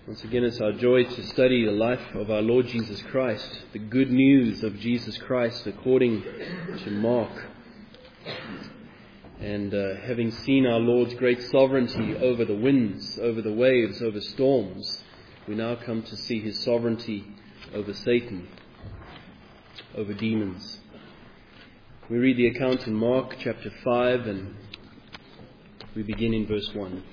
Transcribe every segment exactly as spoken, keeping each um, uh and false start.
Once again, it's our joy to study the life of our Lord Jesus Christ, the good news of Jesus Christ according to Mark. And uh, having seen our Lord's great sovereignty over the winds, over the waves, over storms, we now come to see his sovereignty over Satan, over demons. We read the account in Mark chapter five, and we begin in verse one.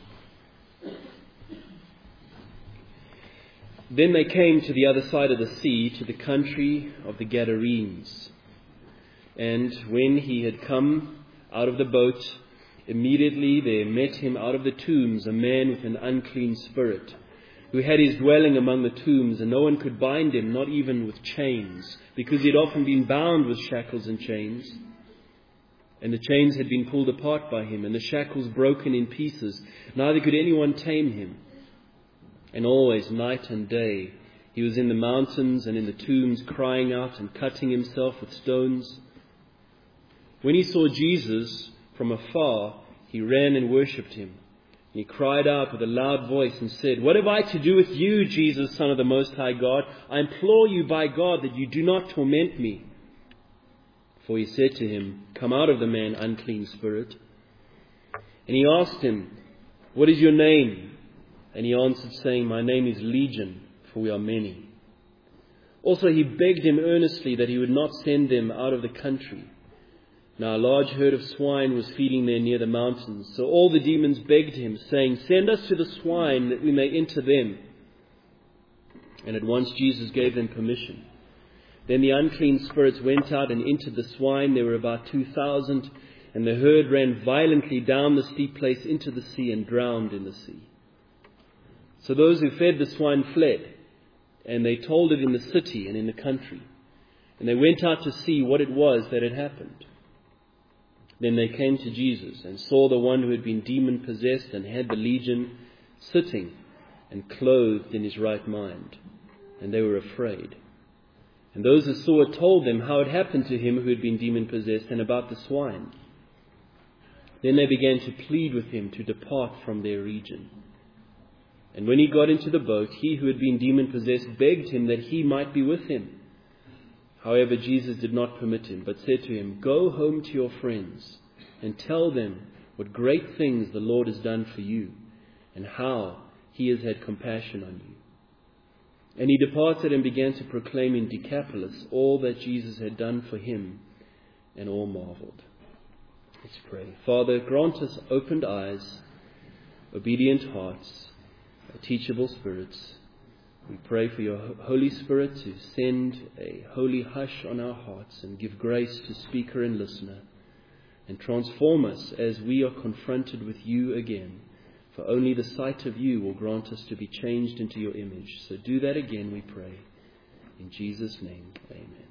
Then they came to the other side of the sea, to the country of the Gadarenes. And when he had come out of the boat, immediately there met him out of the tombs a man with an unclean spirit, who had his dwelling among the tombs, and no one could bind him, not even with chains, because he had often been bound with shackles and chains. And the chains had been pulled apart by him, and the shackles broken in pieces. Neither could anyone tame him. And always, night and day, he was in the mountains and in the tombs, crying out and cutting himself with stones. When he saw Jesus from afar, he ran and worshipped him. And he cried out with a loud voice and said, "What have I to do with you, Jesus, Son of the Most High God? I implore you by God that you do not torment me." For he said to him, "Come out of the man, unclean spirit." And he asked him, "What is your name?" And he answered, saying, "My name is Legion, for we are many." Also he begged him earnestly that he would not send them out of the country. Now a large herd of swine was feeding there near the mountains. So all the demons begged him, saying, "Send us to the swine, that we may enter them." And at once Jesus gave them permission. Then the unclean spirits went out and entered the swine. There were about two thousand, and the herd ran violently down the steep place into the sea and drowned in the sea. So those who fed the swine fled, and they told it in the city and in the country. And they went out to see what it was that had happened. Then they came to Jesus and saw the one who had been demon-possessed and had the legion sitting and clothed in his right mind. And they were afraid. And those who saw it told them how it happened to him who had been demon-possessed and about the swine. Then they began to plead with him to depart from their region. And when he got into the boat, he who had been demon-possessed begged him that he might be with him. However, Jesus did not permit him, but said to him, "Go home to your friends and tell them what great things the Lord has done for you, and how he has had compassion on you." And he departed and began to proclaim in Decapolis all that Jesus had done for him, and all marveled. Let's pray. Father, grant us opened eyes, obedient hearts, teachable spirits. We pray for your Holy Spirit to send a holy hush on our hearts and give grace to speaker and listener, and transform us as we are confronted with you again. For only the sight of you will grant us to be changed into your image. So do that again, we pray. In Jesus' name, amen.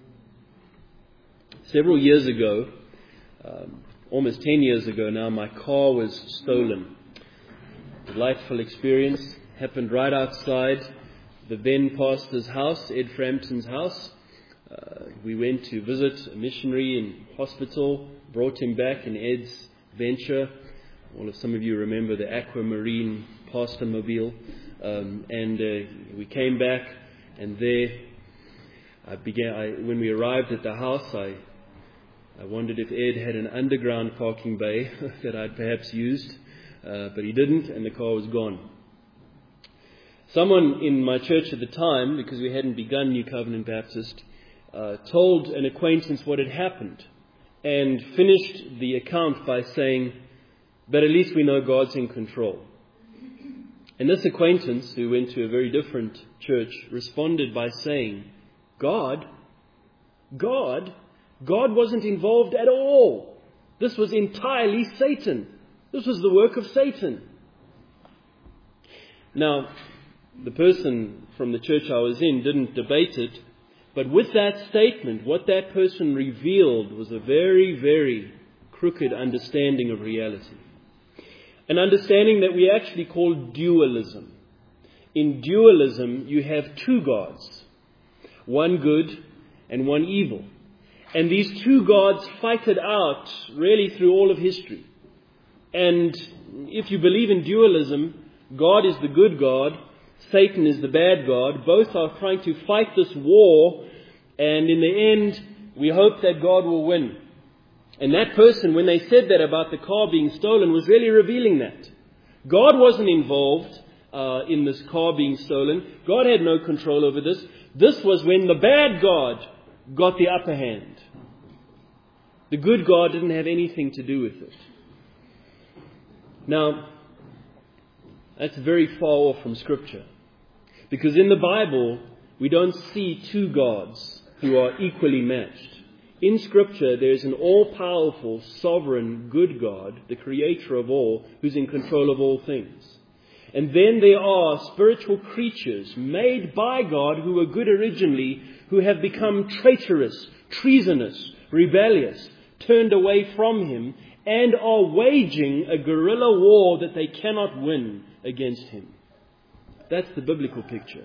Several years ago, um, almost ten years ago now, my car was stolen. Delightful experience. Happened right outside the then pastor's house, Ed Frampton's house. Uh, we went to visit a missionary in hospital, brought him back in Ed's venture. All of some of you remember the Aquamarine pastor mobile. Um, and uh, we came back, and there I began. I, when we arrived at the house, I I wondered if Ed had an underground parking bay that I'd perhaps used. Uh, but he didn't, and the car was gone. Someone in my church at the time, because we hadn't begun New Covenant Baptist, uh, told an acquaintance what had happened, and finished the account by saying, "But at least we know God's in control." And this acquaintance, who went to a very different church, responded by saying, God? God? God wasn't involved at all. This was entirely Satan. This was the work of Satan. Now, the person from the church I was in didn't debate it, but with that statement, what that person revealed was a very, very crooked understanding of reality. An understanding that we actually call dualism. In dualism, you have two gods, one good and one evil. And these two gods fight it out really through all of history. And if you believe in dualism, God is the good God Satan is the bad god. Both are trying to fight this war, and in the end, we hope that God will win. And that person, when they said that about the car being stolen, was really revealing that. God wasn't involved uh, in this car being stolen. God had no control over this. This was when the bad God got the upper hand. The good God didn't have anything to do with it. Now, that's very far off from Scripture. Because in the Bible, we don't see two gods who are equally matched. In Scripture, there is an all-powerful, sovereign, good God, the creator of all, who's in control of all things. And then there are spiritual creatures made by God who were good originally, who have become traitorous, treasonous, rebellious, turned away from Him, and are waging a guerrilla war that they cannot win against Him. That's the biblical picture.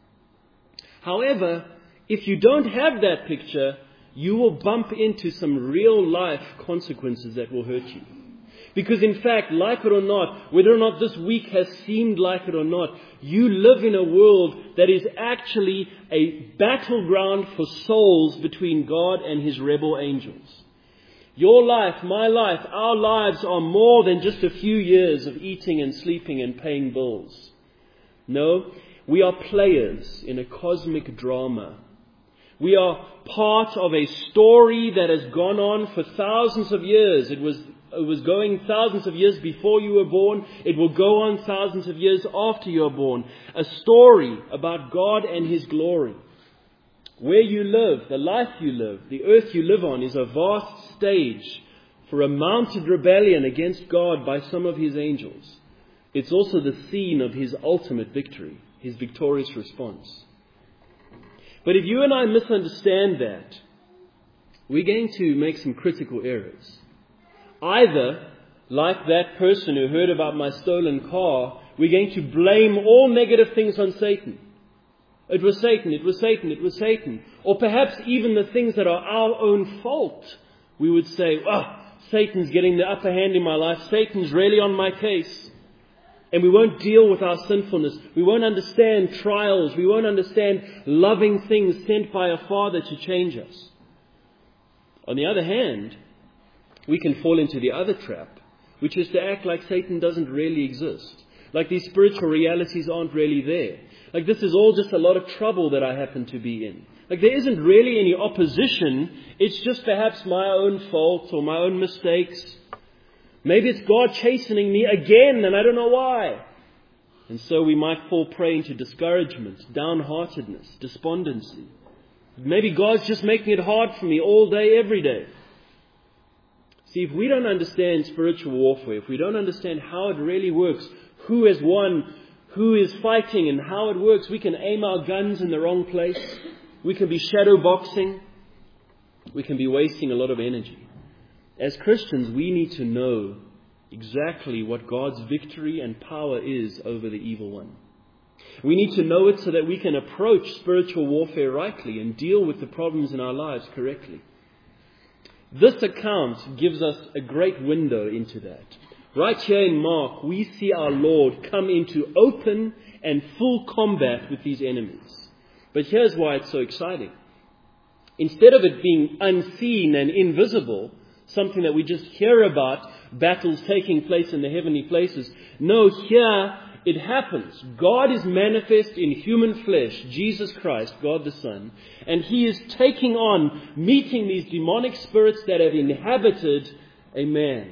However, if you don't have that picture, you will bump into some real life consequences that will hurt you. Because in fact, like it or not, whether or not this week has seemed like it or not, you live in a world that is actually a battleground for souls between God and His rebel angels. Your life, my life, our lives are more than just a few years of eating and sleeping and paying bills. No, we are players in a cosmic drama. We are part of a story that has gone on for thousands of years. It was, it was going thousands of years before you were born. It will go on thousands of years after you are born. A story about God and His glory. Where you live, the life you live, the earth you live on is a vast stage for a mounted rebellion against God by some of His angels. It's also the scene of His ultimate victory, His victorious response. But if you and I misunderstand that, we're going to make some critical errors. Either, like that person who heard about my stolen car, we're going to blame all negative things on Satan. It was Satan, it was Satan, it was Satan. Or perhaps even the things that are our own fault. We would say, oh, Satan's getting the upper hand in my life. Satan's really on my case. And we won't deal with our sinfulness. We won't understand trials. We won't understand loving things sent by a Father to change us. On the other hand, we can fall into the other trap, which is to act like Satan doesn't really exist. Like these spiritual realities aren't really there. Like this is all just a lot of trouble that I happen to be in. Like there isn't really any opposition. It's just perhaps my own fault or my own mistakes. Maybe it's God chastening me again and I don't know why. And so we might fall prey into discouragement, downheartedness, despondency. Maybe God's just making it hard for me all day, every day. See, if we don't understand spiritual warfare, if we don't understand how it really works, who has won, who is fighting and how it works, we can aim our guns in the wrong place. We can be shadow boxing. We can be wasting a lot of energy. As Christians, we need to know exactly what God's victory and power is over the evil one. We need to know it so that we can approach spiritual warfare rightly and deal with the problems in our lives correctly. This account gives us a great window into that. Right here in Mark, we see our Lord come into open and full combat with these enemies. But here's why it's so exciting. Instead of it being unseen and invisible, something that we just hear about, battles taking place in the heavenly places. No, here it happens. God is manifest in human flesh, Jesus Christ, God the Son, and He is taking on, meeting these demonic spirits that have inhabited a man.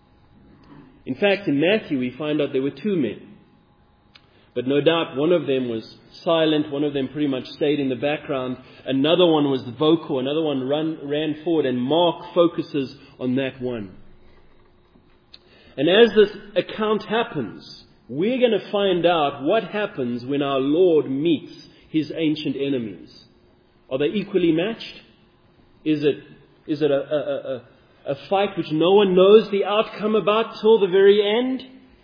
In fact, in Matthew we find out there were two men. But no doubt one of them was silent, one of them pretty much stayed in the background, another one was vocal, another one run, ran forward, and Mark focuses on that one. And as this account happens, we're going to find out what happens when our Lord meets His ancient enemies. Are they equally matched? Is it, is it a, a, a, a fight which no one knows the outcome about till the very end?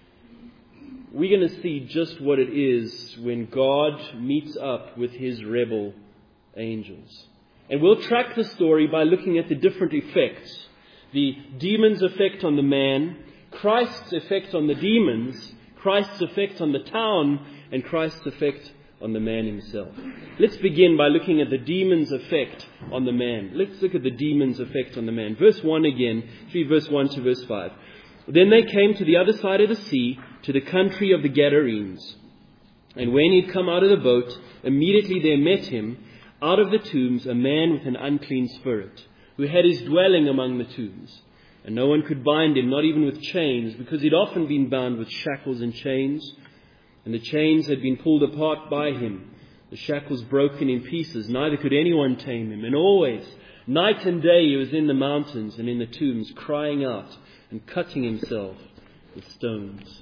We're going to see just what it is when God meets up with His rebel angels. And we'll track the story by looking at the different effects. The demon's effect on the man, Christ's effect on the demons, Christ's effect on the town, and Christ's effect on the man himself. Let's begin by looking at the demon's effect on the man. Let's look at the demon's effect on the man. Verse one again, read verse one to verse five. Then they came to the other side of the sea, to the country of the Gadarenes. And when he had come out of the boat, immediately there met him, out of the tombs, a man with an unclean spirit, who had his dwelling among the tombs. And no one could bind him, not even with chains, because he'd often been bound with shackles and chains. And the chains had been pulled apart by him, the shackles broken in pieces. Neither could anyone tame him. And always, night and day, he was in the mountains and in the tombs, crying out and cutting himself with stones.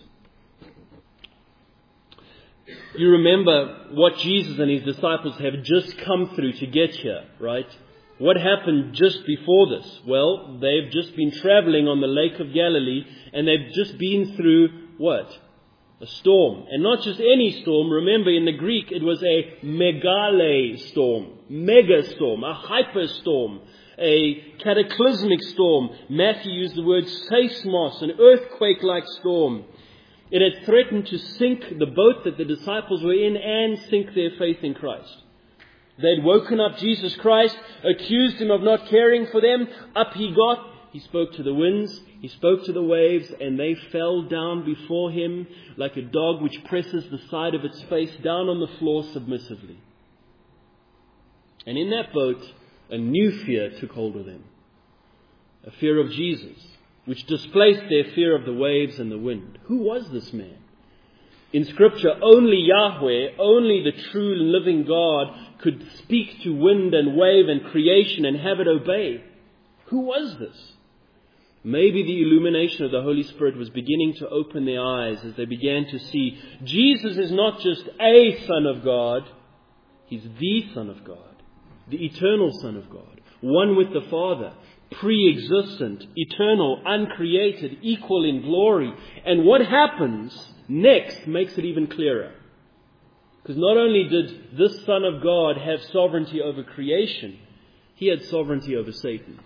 You remember what Jesus and his disciples have just come through to get here, right? What happened just before this? Well, they've just been traveling on the Lake of Galilee, and they've just been through what? A storm. And not just any storm. Remember, in the Greek, it was a megale storm, mega storm, a hyper storm, a cataclysmic storm. Matthew used the word seismos, an earthquake-like storm. It had threatened to sink the boat that the disciples were in and sink their faith in Christ. They'd woken up Jesus Christ, accused him of not caring for them. Up he got. He spoke to the winds. He spoke to the waves, and they fell down before him like a dog which presses the side of its face down on the floor submissively. And in that boat, a new fear took hold of them. A fear of Jesus, which displaced their fear of the waves and the wind. Who was this man? In Scripture, only Yahweh, only the true and living God could speak to wind and wave and creation and have it obey. Who was this? Maybe the illumination of the Holy Spirit was beginning to open their eyes as they began to see Jesus is not just a Son of God, He's the Son of God, the eternal Son of God, one with the Father, pre-existent, eternal, uncreated, equal in glory. And what happens next makes it even clearer. Because not only did this Son of God have sovereignty over creation, He had sovereignty over Satan.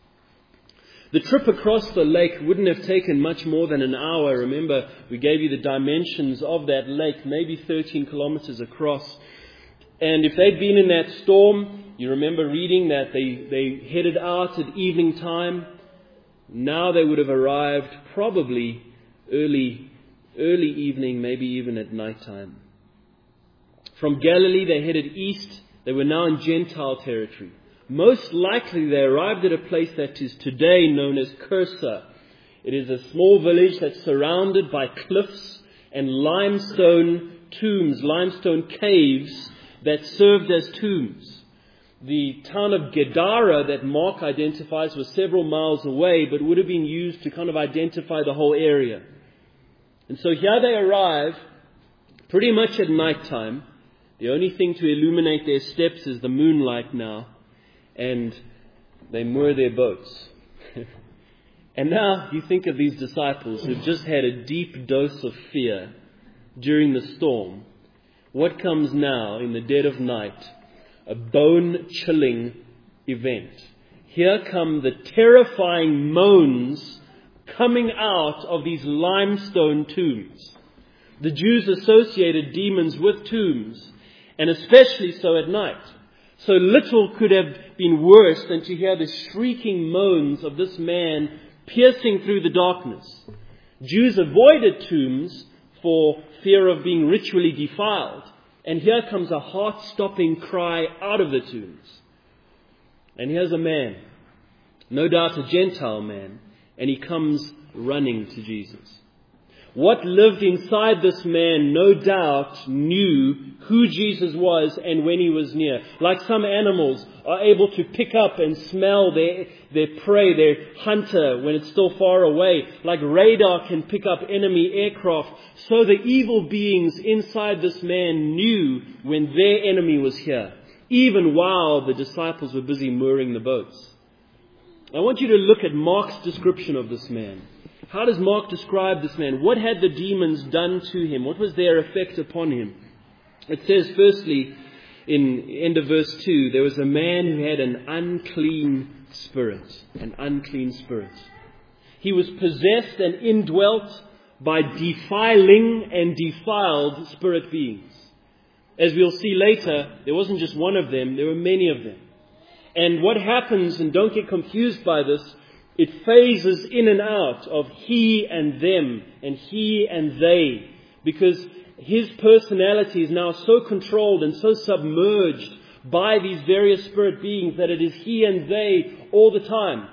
The trip across the lake wouldn't have taken much more than an hour. Remember, we gave you the dimensions of that lake, maybe thirteen kilometers across. And if they'd been in that storm, you remember reading that they, they headed out at evening time. Now they would have arrived probably early, early evening, maybe even at night time. From Galilee, they headed east. They were now in Gentile territory. Most likely they arrived at a place that is today known as Cursa. It is a small village that's surrounded by cliffs and limestone tombs, limestone caves that served as tombs. The town of Gadara that Mark identifies was several miles away, but would have been used to kind of identify the whole area. And so here they arrive pretty much at night time. The only thing to illuminate their steps is the moonlight now. And they moor their boats. And now you think of these disciples who've just had a deep dose of fear during the storm. What comes now in the dead of night? A bone-chilling event. Here come the terrifying moans coming out of these limestone tombs. The Jews associated demons with tombs, and especially so at night. So little could have been worse than to hear the shrieking moans of this man piercing through the darkness. Jews avoided tombs for fear of being ritually defiled. And here comes a heart-stopping cry out of the tombs. And here's a man, no doubt a Gentile man, and he comes running to Jesus. What lived inside this man, no doubt, knew who Jesus was and when he was near. Like some animals are able to pick up and smell their, their prey, their hunter, when it's still far away. Like radar can pick up enemy aircraft. So the evil beings inside this man knew when their enemy was here, even while the disciples were busy mooring the boats. I want you to look at Mark's description of this man. How does Mark describe this man? What had the demons done to him? What was their effect upon him? It says, firstly, in end of verse two, there was a man who had an unclean spirit. An unclean spirit. He was possessed and indwelt by defiling and defiled spirit beings. As we'll see later, there wasn't just one of them, there were many of them. And what happens, and don't get confused by this, it phases in and out of he and them and he and they, because his personality is now so controlled and so submerged by these various spirit beings that it is he and they all the time.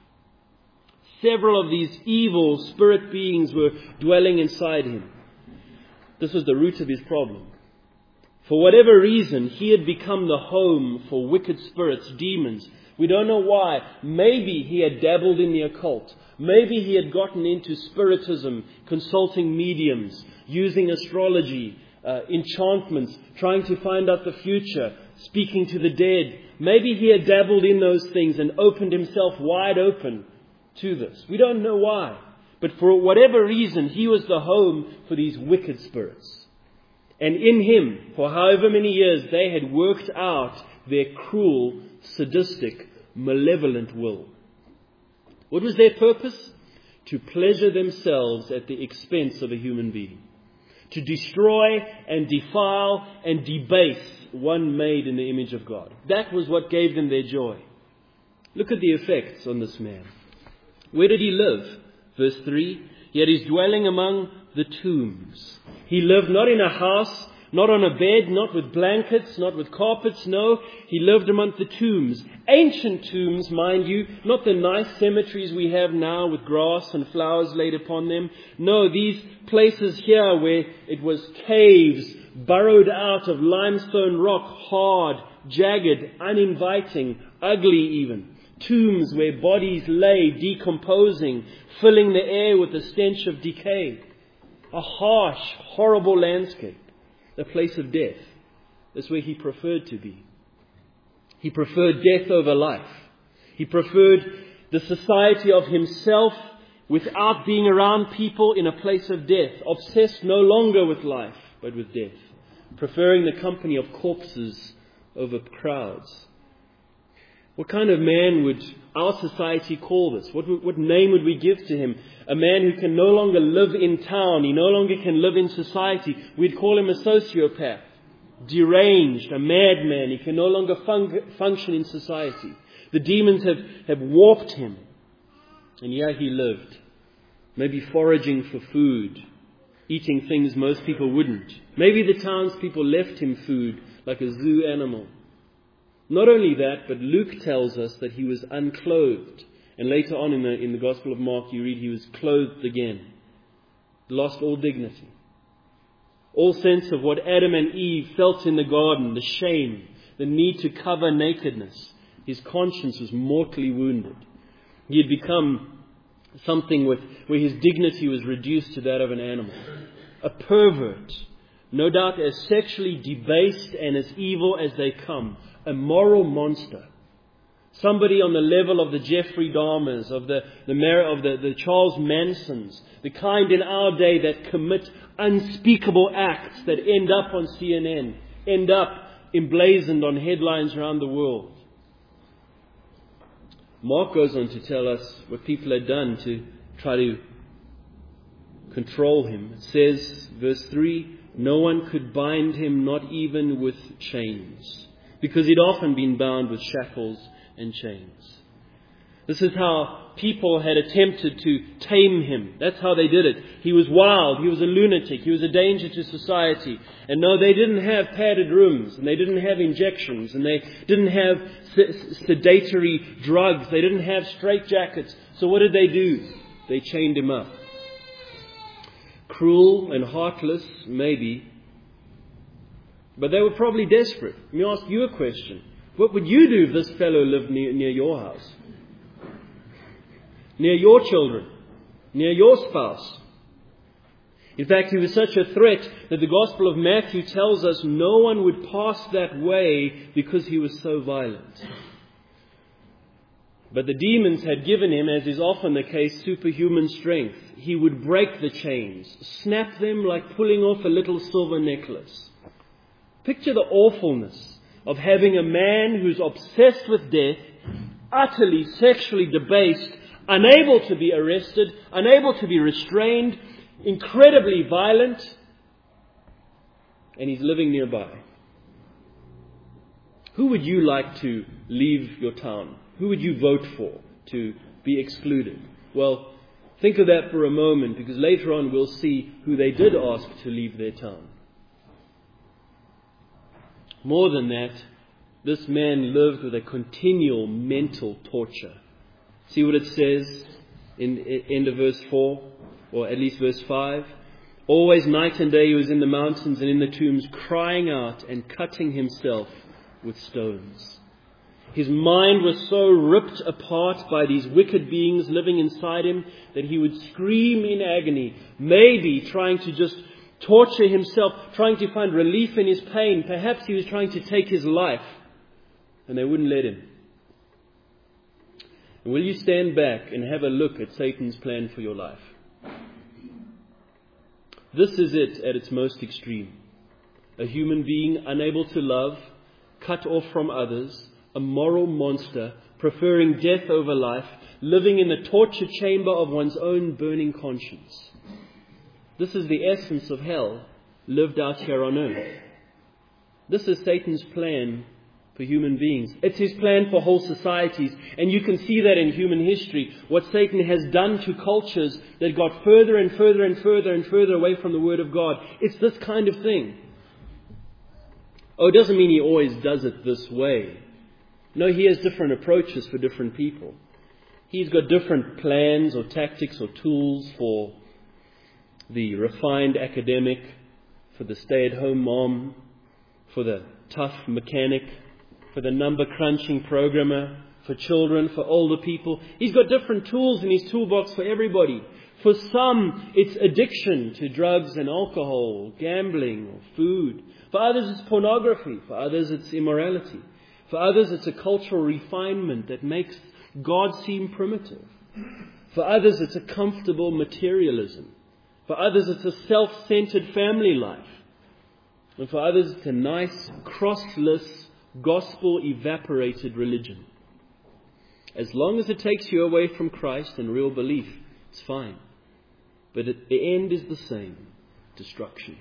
Several of these evil spirit beings were dwelling inside him. This was the root of his problem. For whatever reason, he had become the home for wicked spirits, demons. We don't know why. Maybe he had dabbled in the occult. Maybe he had gotten into spiritism, consulting mediums, using astrology, uh, enchantments, trying to find out the future, speaking to the dead. Maybe he had dabbled in those things and opened himself wide open to this. We don't know why. But for whatever reason, he was the home for these wicked spirits. And in him, for however many years, they had worked out their cruel, sadistic, malevolent will. What was their purpose? To pleasure themselves at the expense of a human being. To destroy and defile and debase one made in the image of God. That was what gave them their joy. Look at the effects on this man. Where did he live? Verse three, he had his dwelling among the tombs. He lived not in a house, not on a bed, not with blankets, not with carpets. No, he lived among the tombs. Ancient tombs, mind you, not the nice cemeteries we have now with grass and flowers laid upon them. No, these places here where it was caves, burrowed out of limestone rock, hard, jagged, uninviting, ugly even. Tombs where bodies lay decomposing, filling the air with the stench of decay. A harsh, horrible landscape. The place of death. That's where he preferred to be. He preferred death over life. He preferred the society of himself without being around people in a place of death. Obsessed no longer with life, but with death. Preferring the company of corpses over crowds. What kind of man would our society call this? What, what name would we give to him? A man who can no longer live in town. He no longer can live in society. We'd call him a sociopath. Deranged, a madman. He can no longer fun- function in society. The demons have, have warped him. And here he lived. Maybe foraging for food. Eating things most people wouldn't. Maybe the townspeople left him food like a zoo animal. Not only that, but Luke tells us that he was unclothed. And later on in the, in the Gospel of Mark, you read he was clothed again. Lost all dignity. All sense of what Adam and Eve felt in the garden, the shame, the need to cover nakedness. His conscience was mortally wounded. He had become something with, where his dignity was reduced to that of an animal. A pervert, no doubt as sexually debased and as evil as they come. A moral monster. Somebody on the level of the Jeffrey Dahmers, of the, the, of the, the Charles Mansons, the kind in our day that commit unspeakable acts that end up on C N N, end up emblazoned on headlines around the world. Mark goes on to tell us what people had done to try to control him. It says, verse three, no one could bind him, not even with chains. Because he'd often been bound with shackles and chains. This is how people had attempted to tame him. That's how they did it. He was wild. He was a lunatic. He was a danger to society. And no, they didn't have padded rooms. And they didn't have injections. And they didn't have sedatory drugs. They didn't have straitjackets. So what did they do? They chained him up. Cruel and heartless, maybe. But they were probably desperate. Let me ask you a question. What would you do if this fellow lived near, near your house? Near your children? Near your spouse? In fact, he was such a threat that the Gospel of Matthew tells us no one would pass that way because he was so violent. But the demons had given him, as is often the case, superhuman strength. He would break the chains, snap them like pulling off a little silver necklace. Picture the awfulness of having a man who's obsessed with death, utterly sexually debased, unable to be arrested, unable to be restrained. incredibly violent, and he's living nearby. Who would you like to leave your town? Who would you vote for to be excluded? Well, think of that for a moment, because later on we'll see who they did ask to leave their town. More than that, this man lived with a continual mental torture. See what it says in end of verse four, or at least verse five? Always night and day he was in the mountains and in the tombs, crying out and cutting himself with stones. His mind was so ripped apart by these wicked beings living inside him that he would scream in agony, maybe trying to just torture himself, trying to find relief in his pain. Perhaps he was trying to take his life, and they wouldn't let him. And will you stand back and have a look at Satan's plan for your life? This is it at its most extreme. A human being unable to love, cut off from others, a moral monster, preferring death over life, living in the torture chamber of one's own burning conscience. This is the essence of hell lived out here on earth. This is Satan's plan for human beings. It's his plan for whole societies. And you can see that in human history. What Satan has done to cultures that got further and further and further and further away from the Word of God. It's this kind of thing. Oh, it doesn't mean he always does it this way. No, he has different approaches for different people. He's got different plans or tactics or tools for the refined academic, for the stay-at-home mom, for the tough mechanic, for the number-crunching programmer, for children, for older people. He's got different tools in his toolbox for everybody. For some, it's addiction to drugs and alcohol, gambling, or food. For others, it's pornography. For others, it's immorality. For others, it's a cultural refinement that makes God seem primitive. For others, it's a comfortable materialism. For others, it's a self-centered family life. And for others, it's a nice, crossless, gospel-evaporated religion. As long as it takes you away from Christ and real belief, it's fine. But at the end is the same: destruction.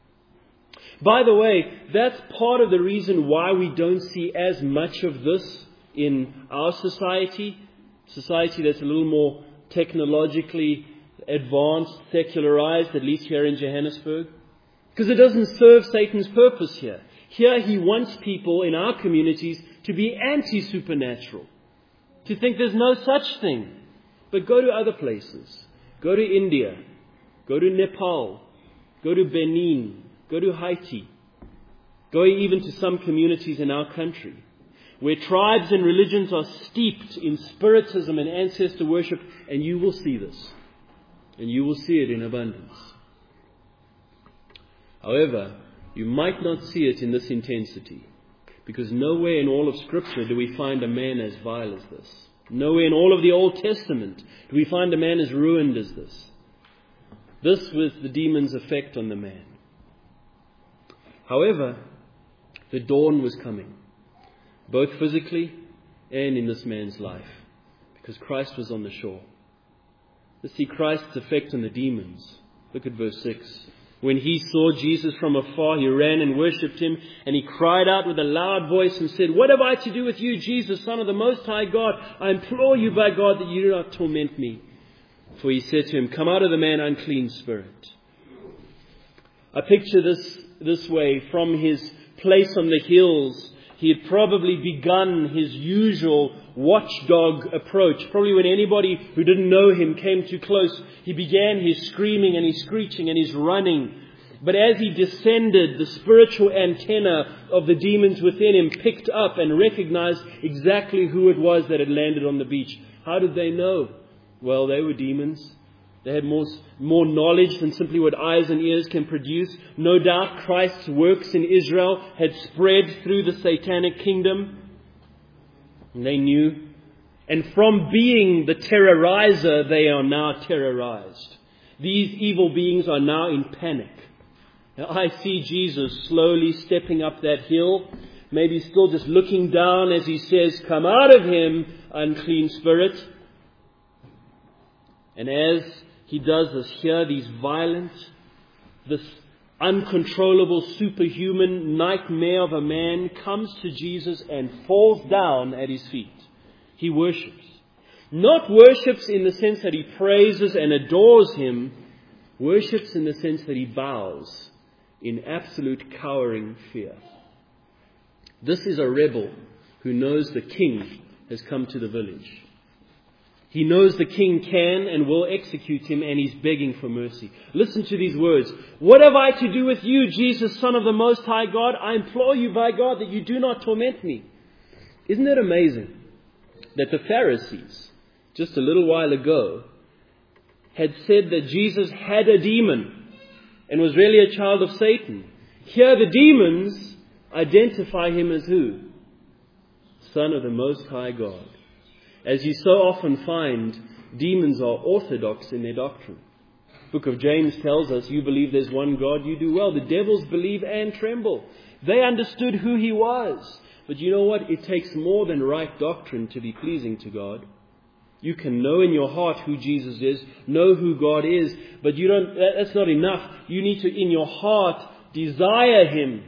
By the way, that's part of the reason why we don't see as much of this in our society, society that's a little more technologically advanced, secularized, at least here in Johannesburg. Because it doesn't serve Satan's purpose here. Here he wants people in our communities to be anti-supernatural, to think there's no such thing. But go to other places. Go to India. Go to Nepal. Go to Benin. Go to Haiti. Go even to some communities in our country, where tribes and religions are steeped in spiritism and ancestor worship, and you will see this. And you will see it in abundance. However, you might not see it in this intensity, because nowhere in all of Scripture do we find a man as vile as this. Nowhere in all of the Old Testament do we find a man as ruined as this. This was the demon's effect on the man. However, the dawn was coming, both physically and in this man's life, because Christ was on the shore. Let's see Christ's effect on the demons. Look at verse six. When he saw Jesus from afar, he ran and worshipped him, and he cried out with a loud voice and said, "What have I to do with you, Jesus, Son of the Most High God? I implore you by God that you do not torment me." For he said to him, "Come out of the man, unclean spirit." I picture this this way. From his place on the hills, he had probably begun his usual watchdog approach. Probably when anybody who didn't know him came too close, he began his screaming and his screeching and his running. But as he descended, the spiritual antenna of the demons within him picked up and recognized exactly who it was that had landed on the beach. How did they know? Well, they were demons. They had more, more knowledge than simply what eyes and ears can produce. No doubt Christ's works in Israel had spread through the satanic kingdom. And they knew. And from being the terrorizer, they are now terrorized. These evil beings are now in panic. Now, I see Jesus slowly stepping up that hill, maybe still just looking down as he says, "Come out of him, unclean spirit." And as He does this here, these violent, this uncontrollable, superhuman nightmare of a man comes to Jesus and falls down at his feet. He worships. Not worships in the sense that he praises and adores him, worships in the sense that he bows in absolute cowering fear. This is a rebel who knows the king has come to the village. He knows the king can and will execute him, and he's begging for mercy. Listen to these words. What have I to do with you, Jesus, Son of the Most High God? I implore you by God that you do not torment me. Isn't it amazing that the Pharisees, just a little while ago, had said that Jesus had a demon and was really a child of Satan? Here the demons identify him as who? Son of the Most High God. As you so often find, demons are orthodox in their doctrine. The book of James tells us, you believe there's one God, you do well. The devils believe and tremble. They understood who he was. But you know what? It takes more than right doctrine to be pleasing to God. You can know in your heart who Jesus is, know who God is, but you don't. That's not enough. You need to, in your heart, desire him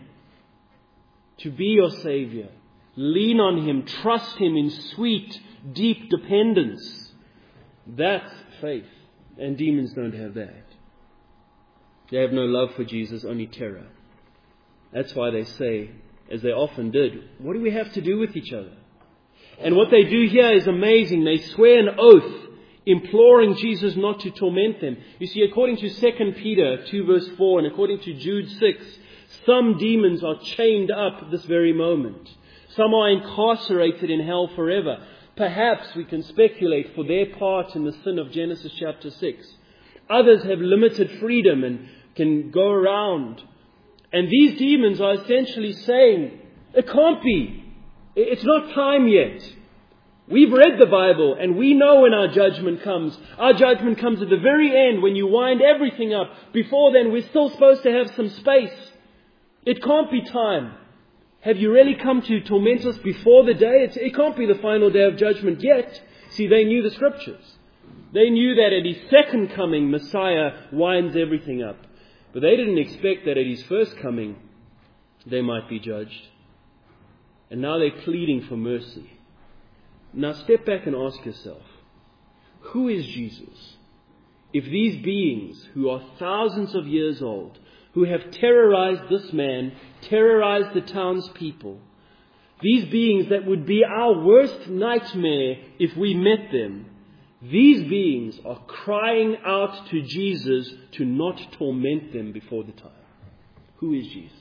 to be your Savior. Lean on him, trust him in sweet, deep dependence. That's faith. And demons don't have that. They have no love for Jesus, only terror. That's why they say, as they often did, what do we have to do with each other? And what they do here is amazing. They swear an oath, imploring Jesus not to torment them. You see, according to Second Peter two verse four and according to Jude six, some demons are chained up this very moment. Some are incarcerated in hell forever. Perhaps we can speculate for their part in the sin of Genesis chapter six. Others have limited freedom and can go around. And these demons are essentially saying, it can't be. It's not time yet. We've read the Bible and we know when our judgment comes. Our judgment comes at the very end when you wind everything up. Before then, we're still supposed to have some space. It can't be time. Have you really come to torment us before the day? It's, it can't be the final day of judgment yet. See, they knew the scriptures. They knew that at his second coming, Messiah winds everything up. But they didn't expect that at his first coming, they might be judged. And now they're pleading for mercy. Now step back and ask yourself, who is Jesus? If these beings who are thousands of years old, who have terrorized this man, terrorized the townspeople, these beings that would be our worst nightmare if we met them, these beings are crying out to Jesus to not torment them before the time. Who is Jesus?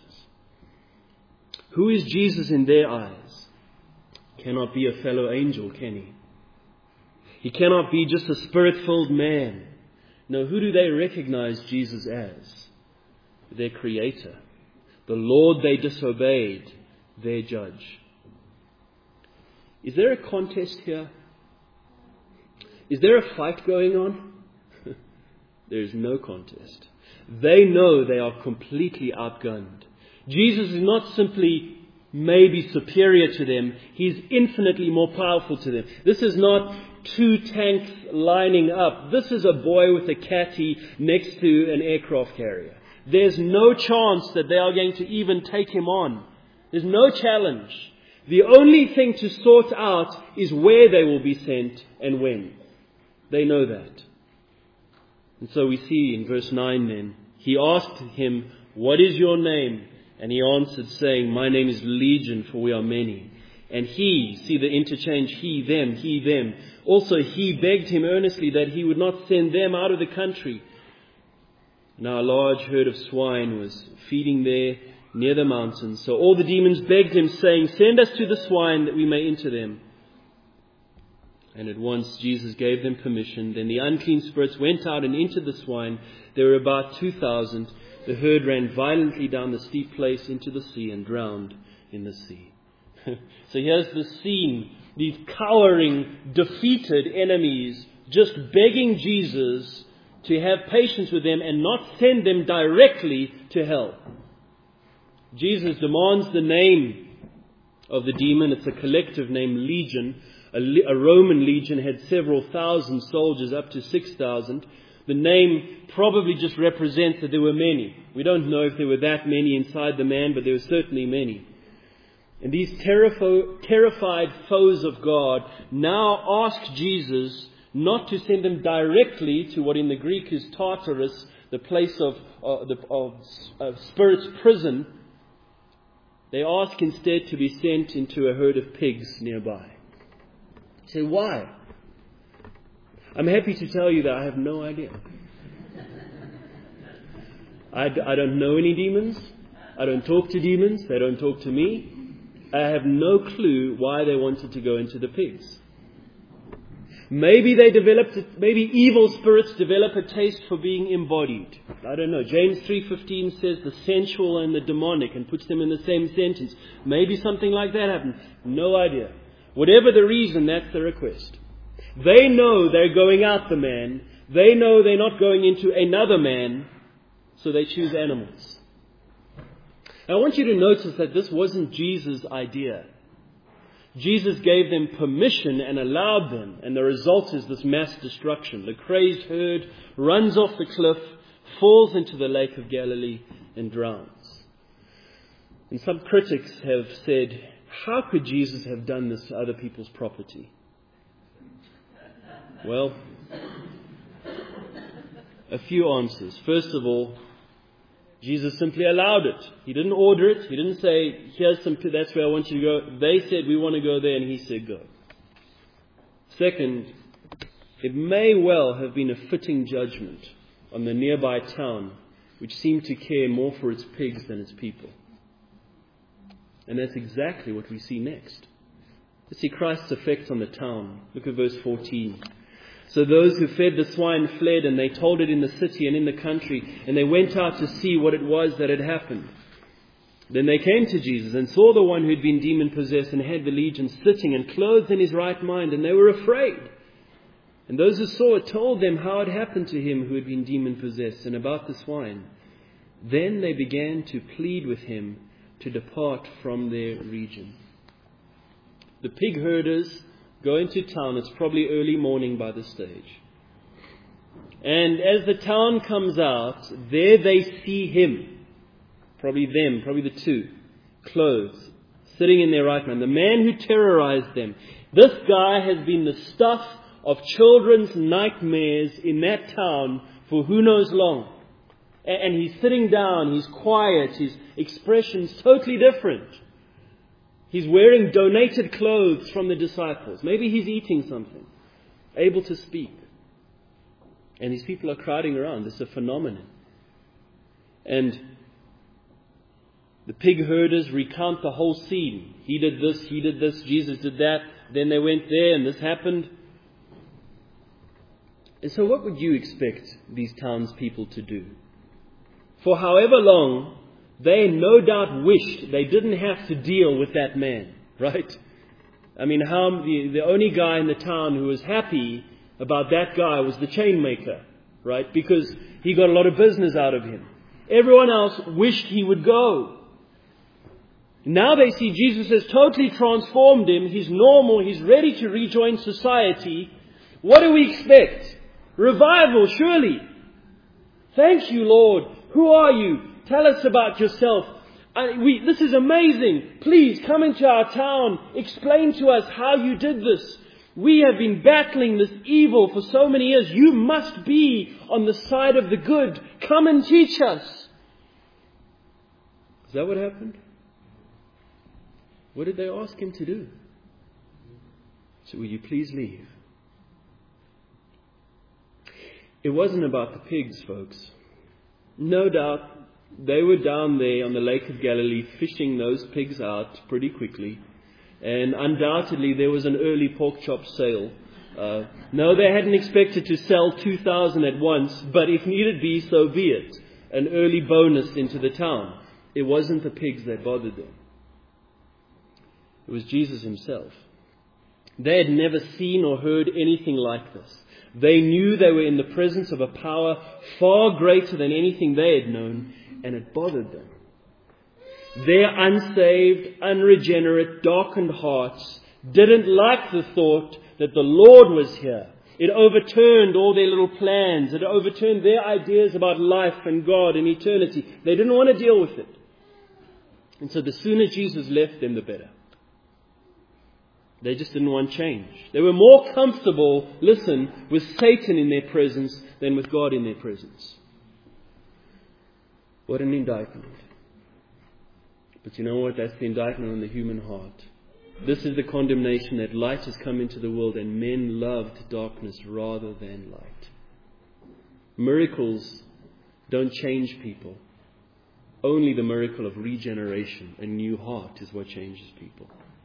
Who is Jesus in their eyes? Cannot be a fellow angel, can he? He cannot be just a spirit-filled man. No, who do they recognize Jesus as? Their Creator. The Lord they disobeyed, their Judge. Is there a contest here? Is there a fight going on? There is no contest. They know they are completely outgunned. Jesus is not simply maybe superior to them. He's infinitely more powerful to them. This is not two tanks lining up. This is a boy with a caddy next to an aircraft carrier. There's no chance that they are going to even take him on. There's no challenge. The only thing to sort out is where they will be sent and when. They know that. And so we see in verse nine then, he asked him, "What is your name?" And he answered, saying, "My name is Legion, for we are many." And he, see the interchange, he, them, he, them. Also he begged him earnestly that he would not send them out of the country. Now a large herd of swine was feeding there near the mountains. So all the demons begged him, saying, "Send us to the swine that we may enter them." And at once Jesus gave them permission. Then the unclean spirits went out and entered the swine. There were about two thousand. The herd ran violently down the steep place into the sea and drowned in the sea. So here's the scene. These cowering, defeated enemies just begging Jesus to have patience with them and not send them directly to hell. Jesus demands the name of the demon. It's a collective name, Legion. A, a Roman legion had several thousand soldiers, up to six thousand. The The name probably just represents that there were many. We don't know if there were that many inside the man, but there were certainly many. And these terrifo- terrified foes of God now ask Jesus not to send them directly to what in the Greek is Tartarus, the place of, uh, the, of, of spirit's prison. They ask instead to be sent into a herd of pigs nearby. You say, why? I'm happy to tell you that I have no idea. I, I don't know any demons. I don't talk to demons. They don't talk to me. I have no clue why they wanted to go into the pigs. Maybe they developed, maybe evil spirits develop a taste for being embodied. I don't know. James three fifteen says the sensual and the demonic and puts them in the same sentence. Maybe something like that happened. No idea. Whatever the reason, that's the request. They know they're going out the man. They know they're not going into another man. So they choose animals. I want you to notice that this wasn't Jesus' idea. Jesus gave them permission and allowed them, and the result is this mass destruction. The crazed herd runs off the cliff, falls into the lake of Galilee, and drowns. And some critics have said, how could Jesus have done this to other people's property? Well, a few answers. First of all, Jesus simply allowed it. He didn't order it. He didn't say, here's some, that's where I want you to go. They said, we want to go there, and he said, go. Second, it may well have been a fitting judgment on the nearby town, which seemed to care more for its pigs than its people. And that's exactly what we see next. Let's see Christ's effect on the town. Look at verse fourteen. So those who fed the swine fled, and they told it in the city and in the country, and they went out to see what it was that had happened. Then they came to Jesus and saw the one who had been demon-possessed and had the legion sitting and clothed in his right mind, and they were afraid. And those who saw it told them how it happened to him who had been demon-possessed and about the swine. Then they began to plead with him to depart from their region. The pig herders go into town. It's probably early morning by this stage. And as the town comes out, there they see him. Probably them, probably the two. Clothed, sitting in their right mind. The man who terrorized them. This guy has been the stuff of children's nightmares in that town for who knows long. And he's sitting down, he's quiet, his expression's totally different. He's wearing donated clothes from the disciples. Maybe he's eating something, able to speak. And these people are crowding around. This is a phenomenon. And the pig herders recount the whole scene. He did this, he did this, Jesus did that. Then they went there and this happened. And so what would you expect these townspeople to do? For however long, they no doubt wished they didn't have to deal with that man, right? I mean, how the, the only guy in the town who was happy about that guy was the chain maker, right? Because he got a lot of business out of him. Everyone else wished he would go. Now they see Jesus has totally transformed him. He's normal. He's ready to rejoin society. What do we expect? Revival, surely. Thank you, Lord. Who are you? Tell us about yourself. I, we, this is amazing. Please come into our town. Explain to us how you did this. We have been battling this evil for so many years. You must be on the side of the good. Come and teach us. Is that what happened? What did they ask him to do? So will you please leave? It wasn't about the pigs, folks. No doubt they were down there on the Lake of Galilee fishing those pigs out pretty quickly. And undoubtedly there was an early pork chop sale. Uh, no, they hadn't expected to sell two thousand at once, but if needed be, so be it. An early bonus into the town. It wasn't the pigs that bothered them. It was Jesus himself. They had never seen or heard anything like this. They knew they were in the presence of a power far greater than anything they had known, and it bothered them. Their unsaved, unregenerate, darkened hearts didn't like the thought that the Lord was here. It overturned all their little plans. It overturned their ideas about life and God and eternity. They didn't want to deal with it. And so the sooner Jesus left them, the better. They just didn't want change. They were more comfortable, listen, with Satan in their presence than with God in their presence. What an indictment. But you know what? That's the indictment on the human heart. This is the condemnation that light has come into the world and men loved darkness rather than light. Miracles don't change people. Only the miracle of regeneration, a new heart, is what changes people.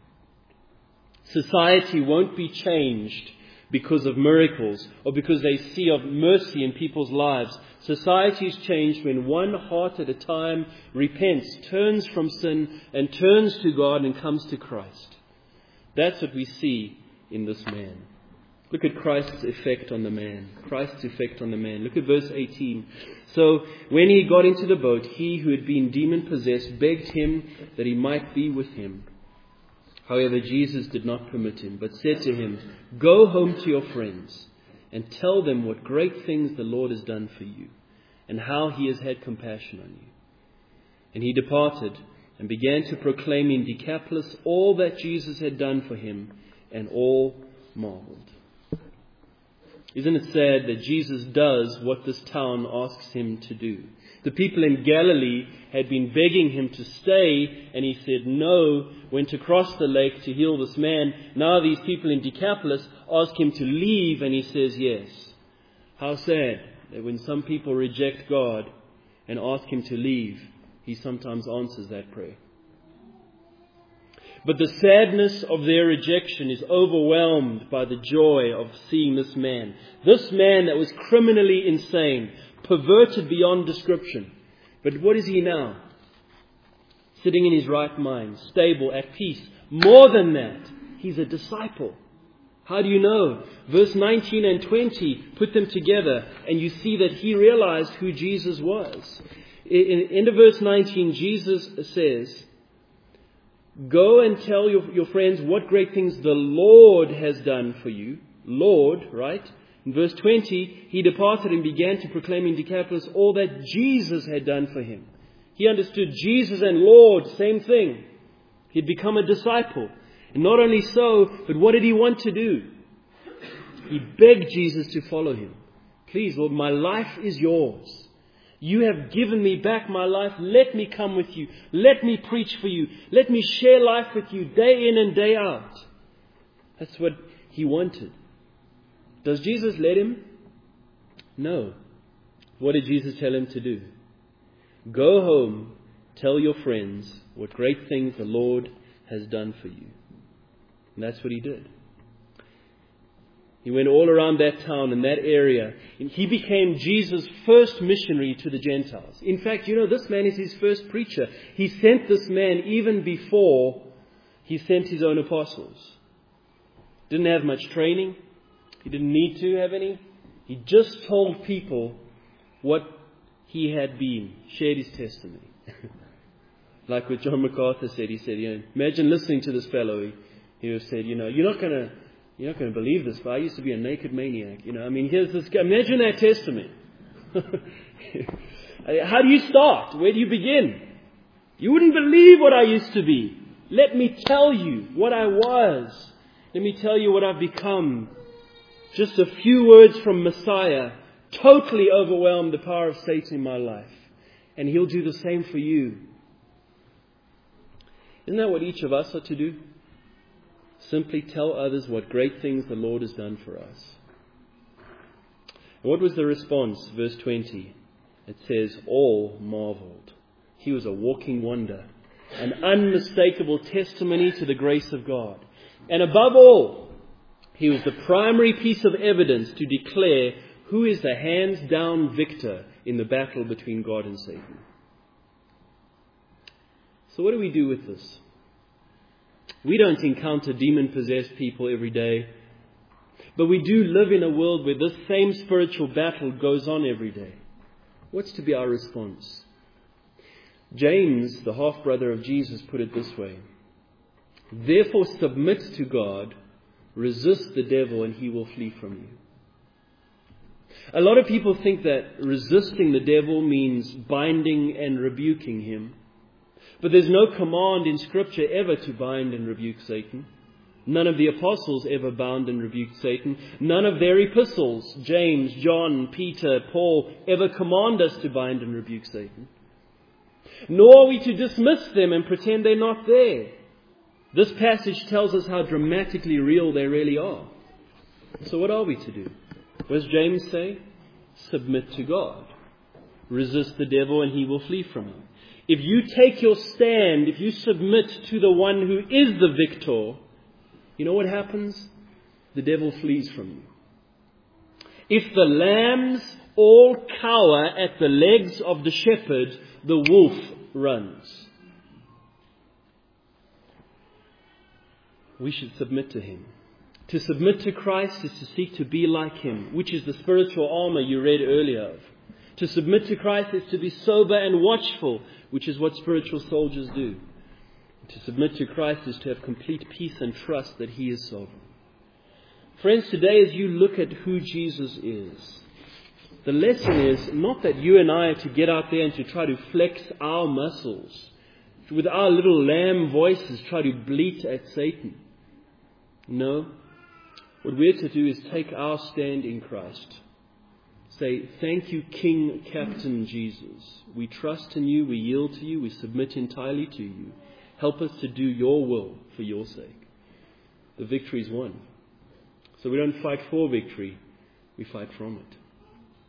Society won't be changed because of miracles or because they see of mercy in people's lives. Society is changed when one heart at a time repents, turns from sin and turns to God and comes to Christ. That's what we see in this man. Look at Christ's effect on the man. Christ's effect on the man. Look at verse eighteen. So when he got into the boat, he who had been demon-possessed begged him that he might be with him. However, Jesus did not permit him, but said to him, "Go home to your friends and tell them what great things the Lord has done for you and how he has had compassion on you." And he departed and began to proclaim in Decapolis all that Jesus had done for him, and all marveled. Isn't it sad that Jesus does what this town asks him to do? The people in Galilee had been begging him to stay, and he said no, went across the lake to heal this man. Now these people in Decapolis ask him to leave, and he says yes. How sad that when some people reject God and ask him to leave, he sometimes answers that prayer. But the sadness of their rejection is overwhelmed by the joy of seeing this man. This man that was criminally insane, perverted beyond description. But what is he now? Sitting in his right mind, stable, at peace. More than that, he's a disciple. How do you know? Verse nineteen and twenty put them together, and you see that he realized who Jesus was. In end of verse nineteen, Jesus says, "Go and tell your, your friends what great things the Lord has done for you." Lord, right? In verse twenty, he departed and began to proclaim in Decapolis all that Jesus had done for him. He understood Jesus and Lord, same thing. He'd become a disciple. And not only so, but what did he want to do? He begged Jesus to follow him. "Please, Lord, my life is yours. You have given me back my life. Let me come with you. Let me preach for you. Let me share life with you day in and day out." That's what he wanted. Does Jesus let him? No. What did Jesus tell him to do? "Go home, tell your friends what great things the Lord has done for you." And that's what he did. He went all around that town and that area. And he became Jesus' first missionary to the Gentiles. In fact, you know, this man is his first preacher. He sent this man even before he sent his own apostles. Didn't have much training. He didn't need to have any. He just told people what he had been, shared his testimony. Like what John MacArthur said, he said, you know, imagine listening to this fellow. He, he would have said, you know, you're not going to You're not going to believe this, but I used to be a naked maniac. You know, I mean, here's this guy. Imagine that testimony. How do you start? Where do you begin? You wouldn't believe what I used to be. Let me tell you what I was. Let me tell you what I've become. Just a few words from Messiah totally overwhelmed the power of Satan in my life. And he'll do the same for you. Isn't that what each of us are to do? Simply tell others what great things the Lord has done for us. And what was the response? Verse twenty. It says, all marveled. He was a walking wonder. An unmistakable testimony to the grace of God. And above all, he was the primary piece of evidence to declare who is the hands-down victor in the battle between God and Satan. So what do we do with this? We don't encounter demon-possessed people every day. But we do live in a world where this same spiritual battle goes on every day. What's to be our response? James, the half-brother of Jesus, put it this way. Therefore submit to God, resist the devil, and he will flee from you. A lot of people think that resisting the devil means binding and rebuking him. But there's no command in Scripture ever to bind and rebuke Satan. None of the apostles ever bound and rebuked Satan. None of their epistles, James, John, Peter, Paul, ever command us to bind and rebuke Satan. Nor are we to dismiss them and pretend they're not there. This passage tells us how dramatically real they really are. So what are we to do? What does James say? Submit to God. Resist the devil and he will flee from you. If you take your stand, if you submit to the one who is the victor, you know what happens? The devil flees from you. If the lambs all cower at the legs of the shepherd, the wolf runs. We should submit to him. To submit to Christ is to seek to be like him, which is the spiritual armor you read earlier of. To submit to Christ is to be sober and watchful, which is what spiritual soldiers do. To submit to Christ is to have complete peace and trust that he is sovereign. Friends, today as you look at who Jesus is, the lesson is not that you and I are to get out there and to try to flex our muscles, with our little lamb voices try to bleat at Satan. No. What we're to do is take our stand in Christ. Say, thank you, King, Captain Jesus. We trust in you, we yield to you, we submit entirely to you. Help us to do your will for your sake. The victory is won. So we don't fight for victory, we fight from it.